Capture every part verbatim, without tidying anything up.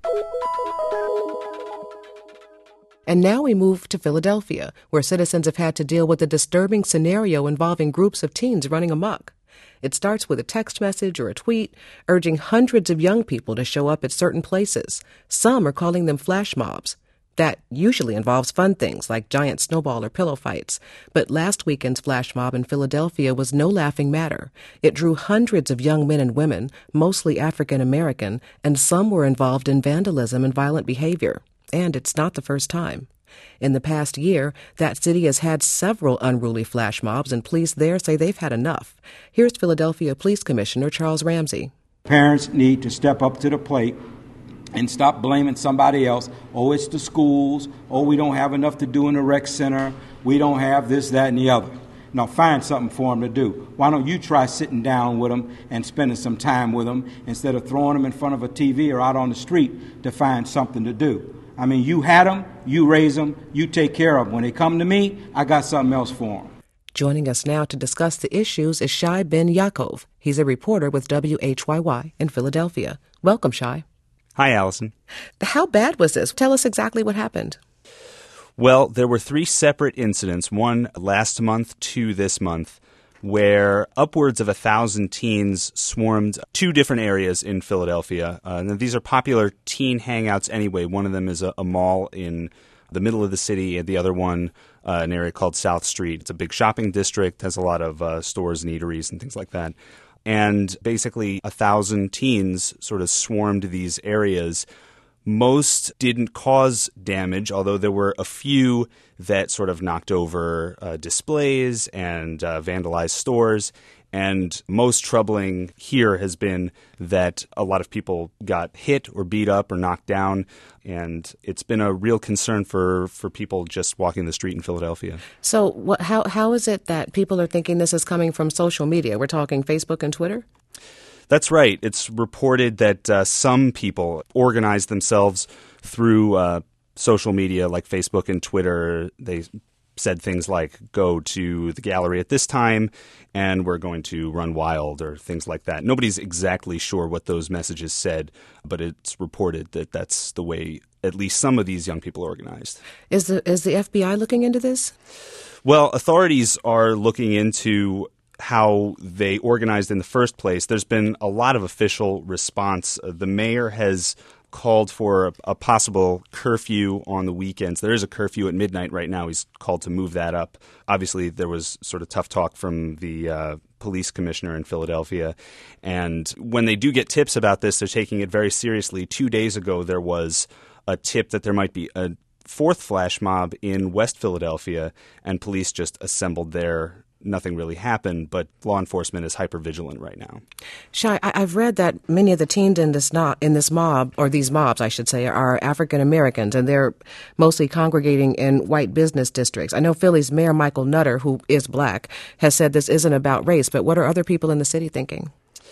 And now we move to Philadelphia, where citizens have had to deal with a disturbing scenario involving groups of teens running amok. It starts with a text message or a tweet urging hundreds of young people to show up at certain places. Some are calling them flash mobs. That usually involves fun things like giant snowball or pillow fights. But last weekend's flash mob in Philadelphia was no laughing matter. It drew hundreds of young men and women, mostly African American, and some were involved in vandalism and violent behavior. And it's not the first time. In the past year, that city has had several unruly flash mobs, and police there say they've had enough. Here's Philadelphia Police Commissioner Charles Ramsey. Parents need to step up to the plate and stop blaming somebody else. Oh, it's the schools. Oh, we don't have enough to do in the rec center. We don't have this, that, and the other. Now, find something for them to do. Why don't you try sitting down with them and spending some time with them instead of throwing them in front of a T V or out on the street to find something to do? I mean, you had them, you raise them, you take care of them. When they come to me, I got something else for them. Joining us now to discuss the issues is Shai Ben Yaakov. He's a reporter with W H Y Y in Philadelphia. Welcome, Shai. Hi, Allison. How bad was this? Tell us exactly what happened. Well, there were three separate incidents, one last month, two this month, where upwards of a thousand teens swarmed two different areas in Philadelphia. Uh, and these are popular teen hangouts anyway. One of them is a, a mall in the middle of the city, and the other one, uh, an area called South Street. It's a big shopping district, has a lot of uh, stores and eateries and things like that. And basically a thousand teens sort of swarmed these areas. Most didn't cause damage, although there were a few that sort of knocked over uh, displays and uh, vandalized stores. And most troubling here has been that a lot of people got hit or beat up or knocked down. And it's been a real concern for, for people just walking the street in Philadelphia. So what, how how is it that people are thinking this is coming from social media? We're talking Facebook and Twitter? That's right. It's reported that uh, some people organized themselves through uh, social media like Facebook and Twitter. They said things like, go to the gallery at this time and we're going to run wild or things like that. Nobody's exactly sure what those messages said, but it's reported that that's the way at least some of these young people organized. Is the is the F B I looking into this? Well, authorities are looking into how they organized in the first place. There's been a lot of official response. Uh, the mayor has called for a, a possible curfew on the weekends. There is a curfew at midnight right now. He's called to move that up. Obviously, there was sort of tough talk from the uh, police commissioner in Philadelphia. And when they do get tips about this, they're taking it very seriously. Two days ago, there was a tip that there might be a fourth flash mob in West Philadelphia, and police just assembled there. Nothing really happened, but law enforcement is hyper-vigilant right now. Shai, I- I've read that many of the teens in this not in this mob, or these mobs, I should say, are African Americans, and they're mostly congregating in white business districts. I know Philly's Mayor Michael Nutter, who is black, has said this isn't about race, but what are other people in the city thinking?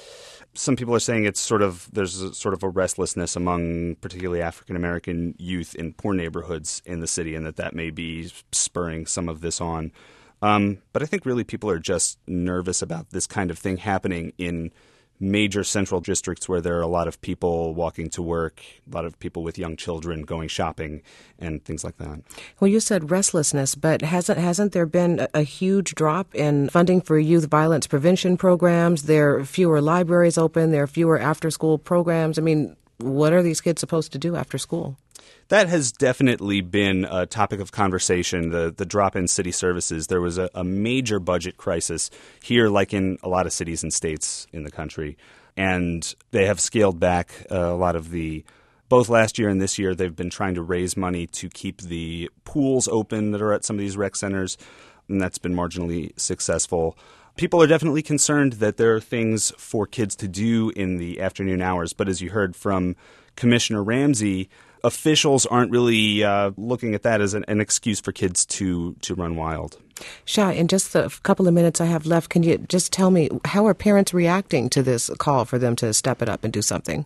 Some people are saying it's sort of there's a, sort of a restlessness among particularly African American youth in poor neighborhoods in the city, and that that may be spurring some of this on. Um, but I think really people are just nervous about this kind of thing happening in major central districts where there are a lot of people walking to work, a lot of people with young children going shopping and things like that. Well, you said restlessness, but hasn't hasn't there been a, a huge drop in funding for youth violence prevention programs? There are fewer libraries open. There are fewer after-school programs. I mean, what are these kids supposed to do after school? That has definitely been a topic of conversation, the the drop in city services. There was a, a major budget crisis here, like in a lot of cities and states in the country. And they have scaled back uh, a lot of the, both last year and this year, they've been trying to raise money to keep the pools open that are at some of these rec centers, and that's been marginally successful. People are definitely concerned that there are things for kids to do in the afternoon hours, but as you heard from Commissioner Ramsey, officials aren't really uh, looking at that as an, an excuse for kids to, to run wild. Shai, in just the couple of minutes I have left, can you just tell me, how are parents reacting to this call for them to step it up and do something?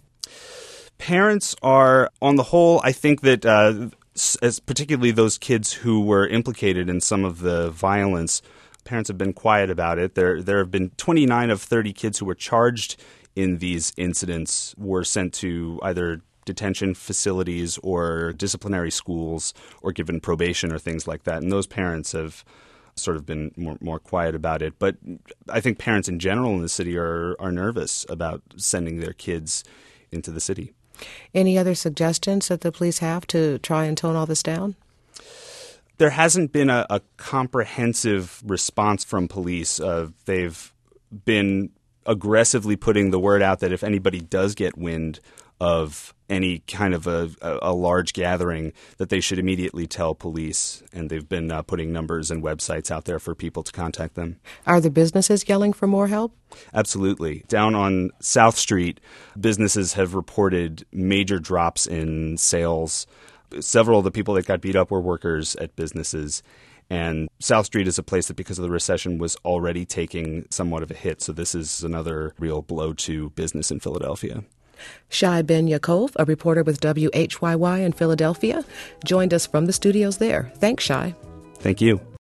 Parents are, on the whole, I think that uh, as particularly those kids who were implicated in some of the violence, parents have been quiet about it. There, there have been twenty-nine of thirty kids who were charged in these incidents were sent to either detention facilities or disciplinary schools or given probation or things like that. And those parents have sort of been more, more quiet about it. But I think parents in general in the city are, are nervous about sending their kids into the city. Any other suggestions that the police have to try and tone all this down? There hasn't been a, a comprehensive response from police. Uh, they've been aggressively putting the word out that if anybody does get wind of any kind of a, a, a large gathering, that they should immediately tell police. And they've been uh, putting numbers and websites out there for people to contact them. Are the businesses yelling for more help? Absolutely. Down on South Street, businesses have reported major drops in sales. Several of the people that got beat up were workers at businesses. And South Street is a place that, because of the recession, was already taking somewhat of a hit. So this is another real blow to business in Philadelphia. Shai Ben Yaakov, a reporter with W H Y Y in Philadelphia, joined us from the studios there. Thanks, Shai. Thank you.